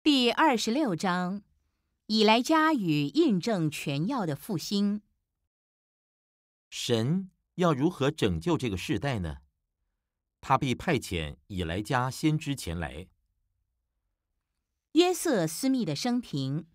第26章：以莱加与印证全要的复兴。 神要如何拯救这个世代呢？他必派遣以莱加先知前来。 约瑟·斯密的生平。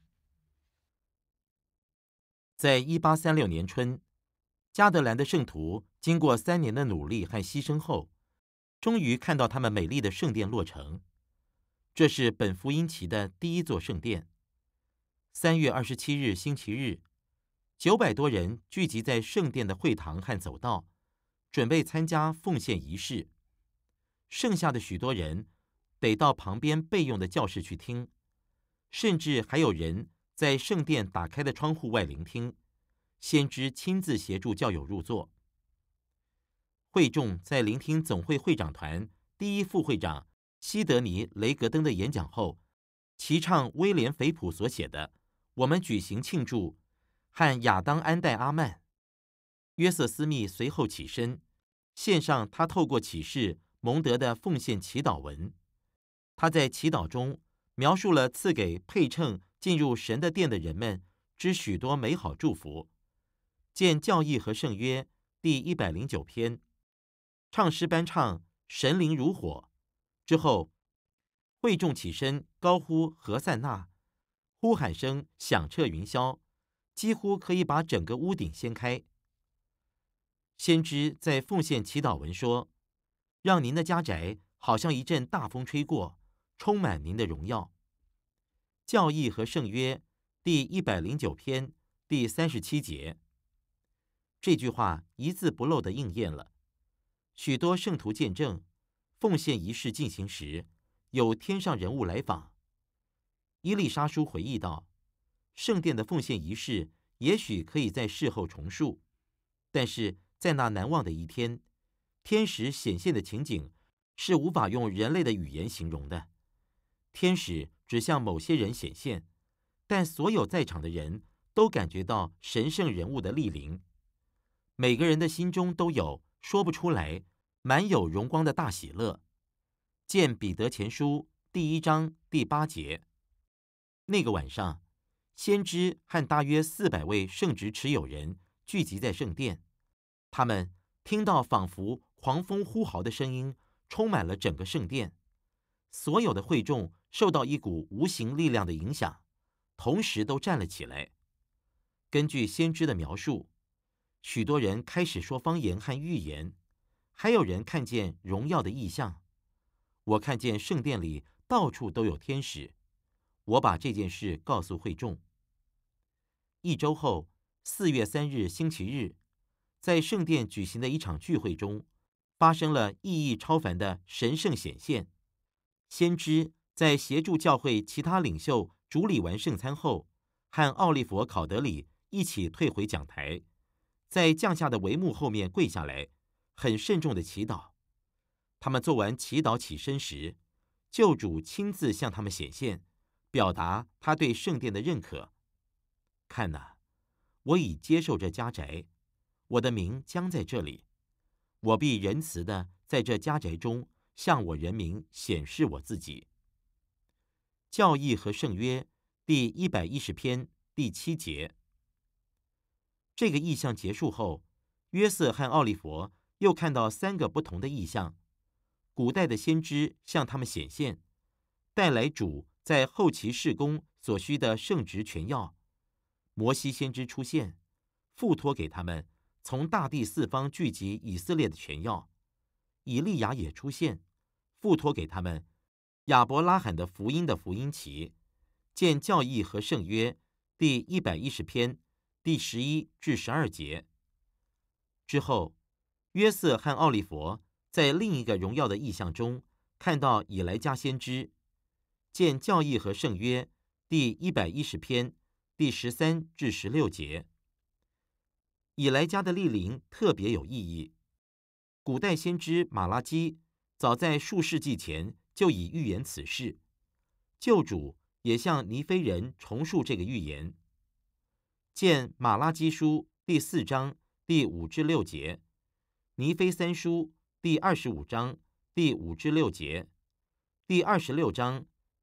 在1836年春，加德兰的圣徒经过3年的努力和牺牲后，终于看到他们美丽的圣殿落成。这是本福音期的第一座圣殿。3月27日星期日，900多人聚集在圣殿的会堂和走道，准备参加奉献仪式。剩下的许多人得到旁边备用的教室去听，甚至还有人在圣殿打开的窗户外聆听，先知亲自协助教友入座。会众在聆听总会会长团第一副会长西德尼·雷格登的演讲后，齐唱威廉·菲普所写的《我们举行庆祝》和亚当·安代阿曼。约瑟·斯密随后起身，献上他透过启示蒙得的奉献祈祷文。他在祈祷中描述了赐给配称进入神的殿的人们之许多美好祝福。见教义和圣约第109篇，唱诗班唱神灵如火之后，会众起身高呼何塞纳，呼喊声响彻云霄，几乎可以把整个屋顶掀开。先知在奉献祈祷文说：让您的家宅好像一阵大风吹过，充满您的荣耀。教义和圣约第109篇第37节。这句话一字不漏地应验了。许多圣徒见证，奉献仪式进行时，有天上人物来访。伊丽莎书回忆道，圣殿的奉献仪式也许可以在事后重述，但是在那难忘的一天，天使显现的情景是无法用人类的语言形容的。天使只向某些人显现，但所有在场的人都感觉到神圣人物的莅临。每个人的心中都有说不出来、满有荣光的大喜乐。见彼得前书第1章第8节。那个晚上，先知和大约400位圣职持有人聚集在圣殿，他们听到仿佛狂风呼号的声音充满了整个圣殿。所有的会众受到一股无形力量的影响，同时都站了起来。根据先知的描述，许多人开始说方言和预言，还有人看见荣耀的异象。我看见圣殿里到处都有天使。我把这件事告诉会众。1周后，4月3日星期日，在圣殿举行的一场聚会中，发生了意义超凡的神圣显现。先知在协助教会其他领袖主理完圣餐后，和奥利弗·考德里一起退回讲台，在降下的帷幕后面跪下来，很慎重地祈祷。他们做完祈祷起身时，救主亲自向他们显现，表达他对圣殿的认可。看哪，我已接受这家宅，我的名将在这里，我必仁慈地在这家宅中向我人民显示我自己。教义和圣约第110篇第7节。这个异象结束后，约瑟和奥利弗又看到3个不同的异象。古代的先知向他们显现，带来主在后期事工所需的圣职全要。摩西先知出现，付托给他们从大地四方聚集以色列的全要。以利亚也出现，付托给他们亚伯拉罕的福音的福音旗。见教义和圣约第110篇第11至12节。之后，约瑟和奥利弗在另一个荣耀的异象中看到以莱加先知。见教义和圣约第110篇第13至16节。以莱加的莅临特别有意义。古代先知马拉基早在数世纪前就已预言此事，救主也向尼非人重述这个预言。见马拉基书第4章第5至6节，尼非三书第25章第5至6节，第26章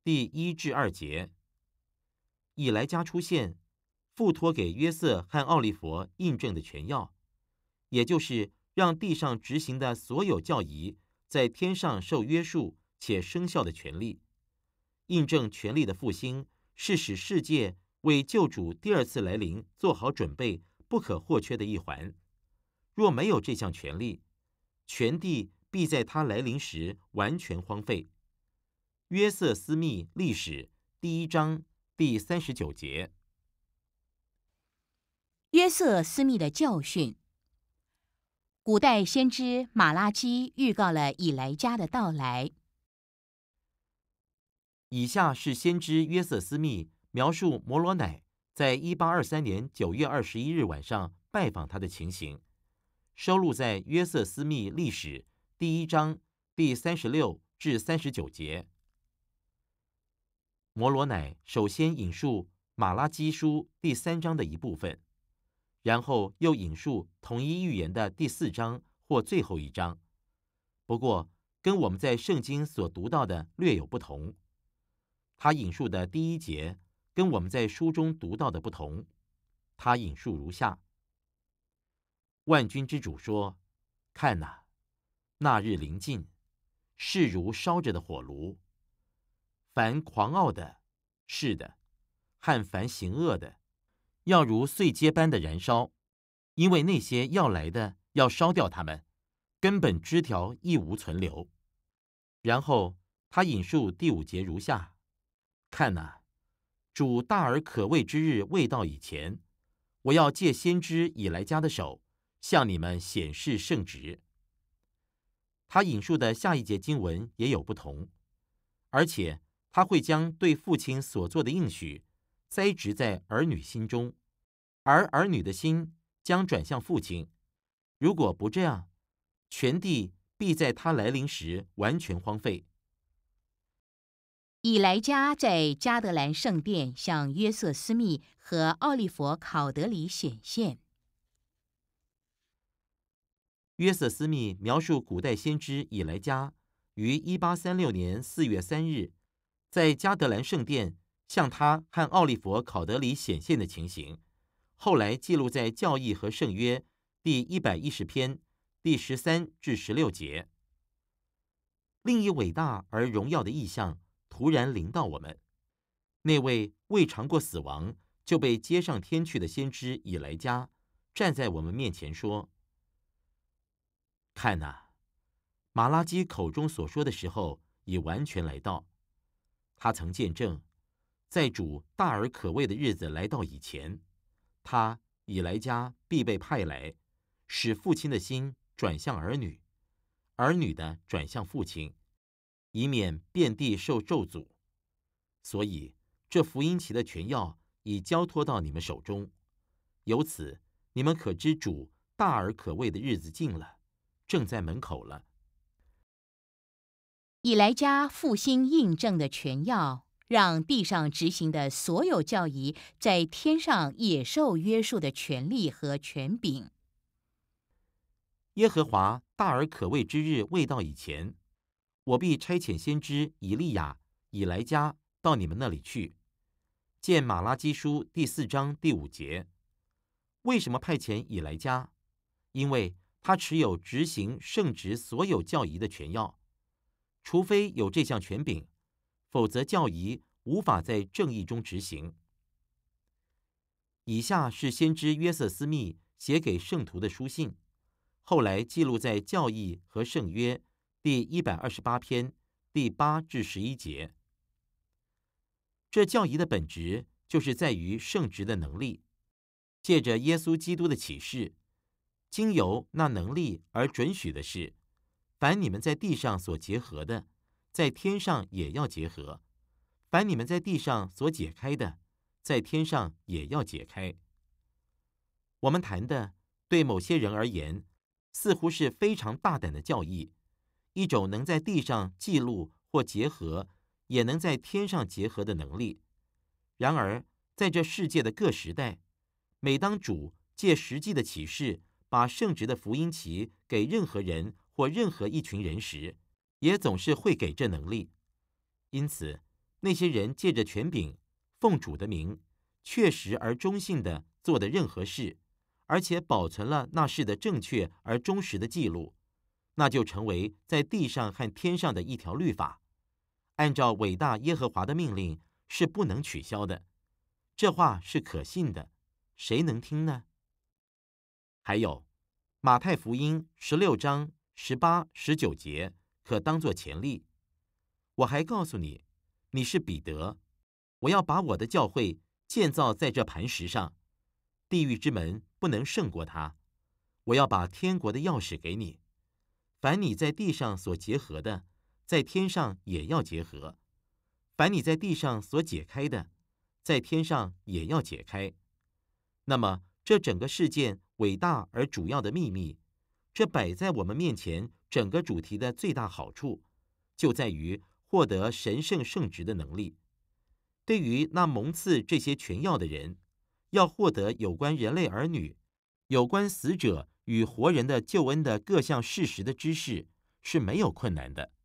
第1至2节。以莱加出现，付托给约瑟和奥利弗印证的权要，也就是让地上执行的所有教仪在天上受约束且生效的权利。印证权力的复兴，是使世界为救主第2次来临做好准备不可或缺的一环。若没有这项权利，全地必在他来临时完全荒废。约瑟斯密历史第1章第39节。 约瑟斯密的教训。古代先知马拉基预告了以莱加的到来。 以下是先知约瑟斯密描述摩罗乃在1823年9月21日晚上拜访他的情形，收录在约瑟斯密历史第1章第36至39节。摩罗乃首先引述马拉基书第3章的一部分，然后又引述同一预言的第4章或最后一章。不过，跟我们在圣经所读到的略有不同。他引述的第1节跟我们在书中读到的不同。他引述如下：万军之主说：看哪，那日临近，势如烧着的火炉。凡狂傲的，是的，和凡行恶的，要如碎秸般的燃烧，因为那些要来的要烧掉他们，根本枝条亦无存留。然后他引述第5节如下：看哪，主大而可畏之日未到以前，我要借先知以莱加的手，向你们显示圣职。他引述的下一节经文也有不同，而且他会将对父亲所做的应许栽植在儿女心中，而儿女的心将转向父亲。如果不这样，全地必在他来临时完全荒废。 以莱加在加德兰圣殿向约瑟斯密和奥利弗考德里显现。 约瑟斯密描述古代先知以莱加于1836年4月3日在加德兰圣殿向他和奥利弗考德里显现的情形，后来记录在教义和圣约第110篇第13至16节。另一伟大而荣耀的异象突然临到我们，那位未尝过死亡就被接上天去的先知以莱加站在我们面前说：看哪，马拉基口中所说的时候已完全来到。他曾见证，在主大而可畏的日子来到以前，他以莱加必被派来，使父亲的心转向儿女，儿女的转向父亲，以免遍地受咒诅。所以这福音期的权要已交托到你们手中，由此你们可知主大而可畏的日子近了，正在门口了。 以莱加复兴印证的权要，让地上执行的所有教仪在天上也受约束的权利和权柄。 耶和华大而可畏之日未到以前，我必差遣先知以利亚、以莱加到你们那里去。见马拉基书第4章第5节。为什么派遣以莱加？因为他持有执行圣职所有教仪的权要。除非有这项权柄，否则教仪无法在正义中执行。以下是先知约瑟斯密写给圣徒的书信，后来记录在教义和圣约第128篇第8至11节。这教仪的本质就是在于圣职的能力，借着耶稣基督的启示，经由那能力而准许的是，凡你们在地上所结合的，在天上也要结合；凡你们在地上所解开的，在天上也要解开。我们谈的，对某些人而言，似乎是非常大胆的教义，一种能在地上记录或结合，也能在天上结合的能力。然而，在这世界的各时代，每当主借实际的启示，把圣职的福音旗给任何人或任何一群人时，也总是会给这能力。因此， 那些人借着权柄，奉主的名，确实而忠信地做的任何事，而且保存了那事的正确而忠实的记录，那就成为在地上和天上的一条律法，按照伟大耶和华的命令是不能取消的。这话是可信的，谁能听呢？还有马太福音16章18、19节可当作前例。我还告诉你，你是彼得，我要把我的教会建造在这磐石上，地狱之门不能胜过它。我要把天国的钥匙给你，凡你在地上所结合的，在天上也要结合；凡你在地上所解开的，在天上也要解开。那么这整个事件伟大而主要的秘密，这摆在我们面前整个主题的最大好处，就在于获得神圣圣职的能力。对于那蒙赐这些权要的人，要获得有关人类儿女、有关死者与活人的救恩的各项事实的知识，是没有困难的。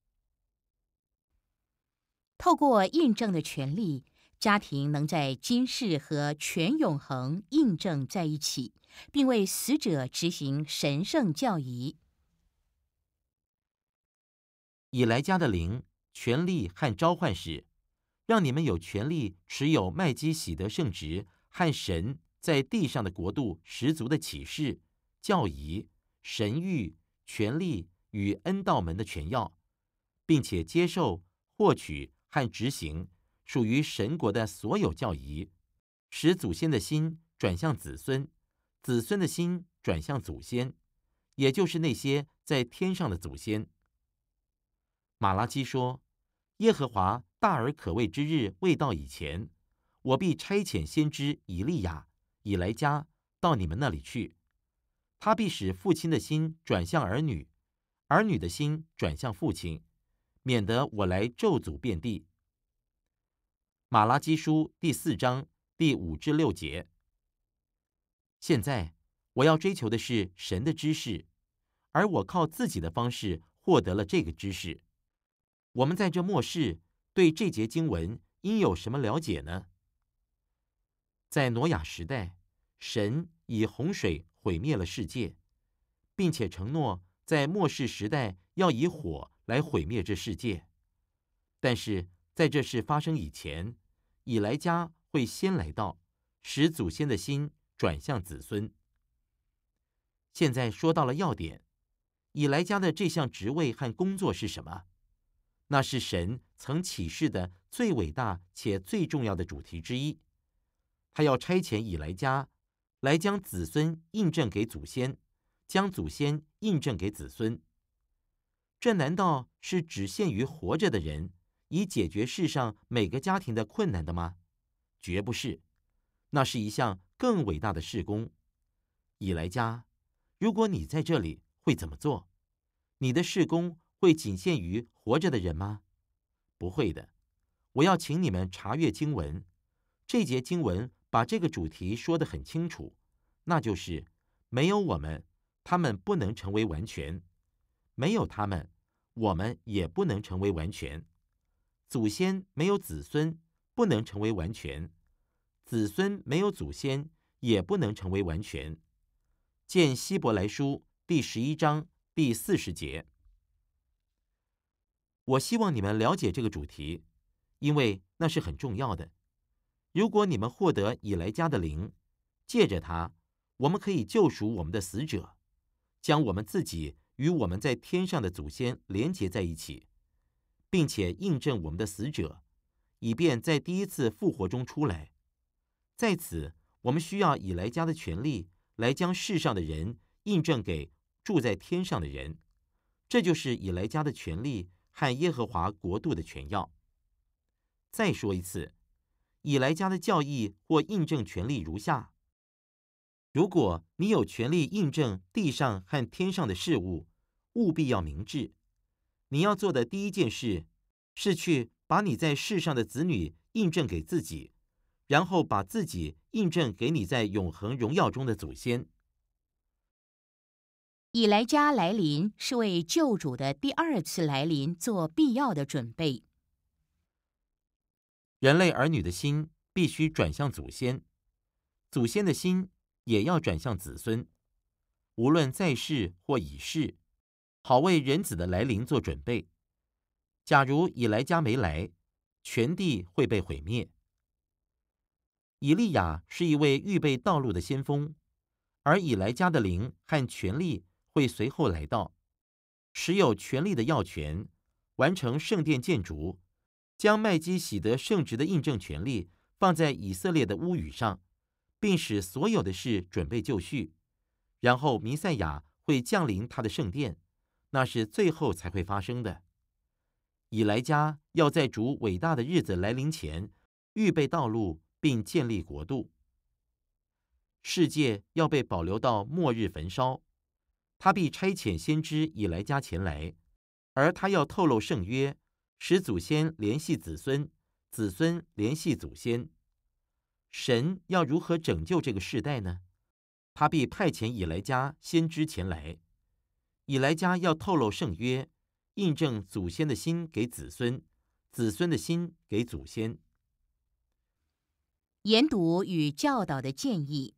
透过印证的权利，家庭能在今世和全永恒印证在一起，并为死者执行神圣教仪。 以来家的灵、权力和召唤使，让你们有权利持有麦基洗德圣职和神在地上的国度十足的启示、教仪、神谕、权力与恩道门的权要，并且接受、获取和执行属于神国的所有教仪，使祖先的心转向子孙，子孙的心转向祖先，也就是那些在天上的祖先。马拉基说，耶和华大而可畏之日未到以前，我必差遣先知以利亚、以来加到你们那里去，他必使父亲的心转向儿女，儿女的心转向父亲，免得我来咒诅遍地。马拉基书第4章第5至6节。现在我要追求的是神的知识，而我靠自己的方式获得了这个知识。我们在这末世对这节经文应有什么了解呢？在挪亚时代，神以洪水毁灭了世界，并且承诺在末世时代要以火来毁灭这世界。但是在这事发生以前，以来加会先来到，使祖先的心转向子孙。现在说到了要点，以来加的这项职位和工作是什么？那是神曾启示的最伟大且最重要的主题之一。他要差遣以来加来将子孙印证给祖先，将祖先印证给子孙。这难道是只限于活着的人，以解决世上每个家庭的困难的吗？绝不是，那是一项更伟大的事工。以来加，如果你在这里，会怎么做？你的事工会仅限于活着的人吗？不会的。我要请你们查阅经文，这节经文把这个主题说得很清楚，那就是没有我们，他们不能成为完全；没有他们，我们也不能成为完全。祖先没有子孙，不能成为完全；子孙没有祖先，也不能成为完全。见希伯来书第11章第40节。我希望你们了解这个主题，因为那是很重要的。如果你们获得以来加的灵，借着它，我们可以救赎我们的死者，将我们自己与我们在天上的祖先连结在一起，并且印证我们的死者，以便在第一次复活中出来。在此，我们需要以来加的权利来将世上的人印证给住在天上的人，这就是以来加的权利和耶和华国度的权要。再说一次，以来加的教义或印证权利如下：如果你有权利印证地上和天上的事物，务必要明智。你要做的第一件事，是去把你在世上的子女印证给自己，然后把自己印证给你在永恒荣耀中的祖先。 以来加来临是为救主的第2次来临做必要的准备。 人类儿女的心必须转向祖先，祖先的心也要转向子孙，无论在世或已逝，好为人子的来临做准备。假如以莱家没来，全地会被毁灭。以利亚是一位预备道路的先锋，而以莱家的灵和权力会随后来到，持有权力的要权，完成圣殿建筑，将麦基洗德圣职的印证权力放在以色列的屋宇上，并使所有的事准备就绪。然后弥赛亚会降临他的圣殿，那是最后才会发生的。以莱家要在主伟大的日子来临前预备道路，并建立国度。世界要被保留到末日焚烧，他必差遣先知以莱家前来，而他要透露圣约，使祖先联系子孙，子孙联系祖先。神要如何拯救这个世代呢？他必派遣以莱家先知前来，以莱家要透露圣约，印证祖先的心给子孙，子孙的心给祖先。 研读与教导的建议。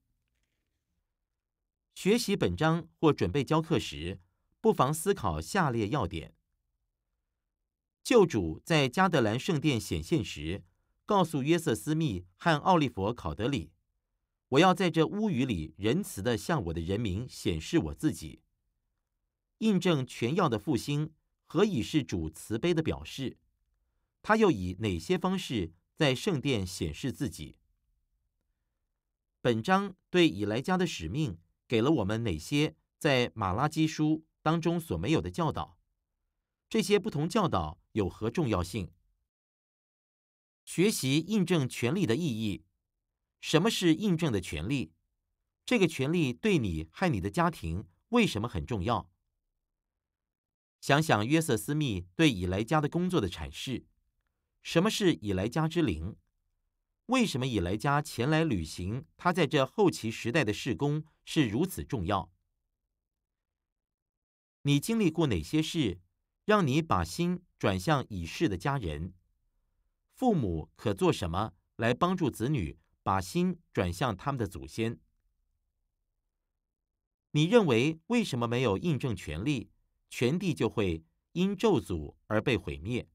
学习本章或准备教课时，不妨思考下列要点：救主在加德兰圣殿显现时，告诉约瑟斯密和奥利弗考德里，我要在这屋宇里仁慈地向我的人民显示我自己。印证全要的复兴何以是主慈悲的表示？他又以哪些方式在圣殿显示自己？本章对以莱家的使命给了我们哪些在马拉基书当中所没有的教导？这些不同教导有何重要性？学习印证权利的意义。什么是印证的权利？这个权利对你和你的家庭为什么很重要？想想约瑟斯密对以莱家的工作的阐释。什么是以莱家之灵？为什么以莱家前来履行他在这后期时代的事工是如此重要？你经历过哪些事，让你把心转向已逝的家人？父母可做什么来帮助子女把心转向他们的祖先？你认为为什么没有印证权利，全地就会因咒诅而被毁灭？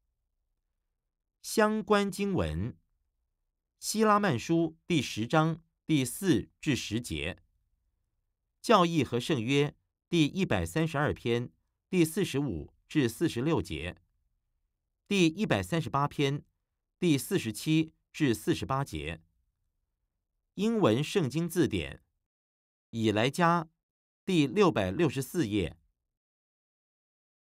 相关经文：希拉曼书第10章第4至10节，教义和圣约第132篇第45至46节，第138篇第47至48节。英文圣经字典，以莱家第664页，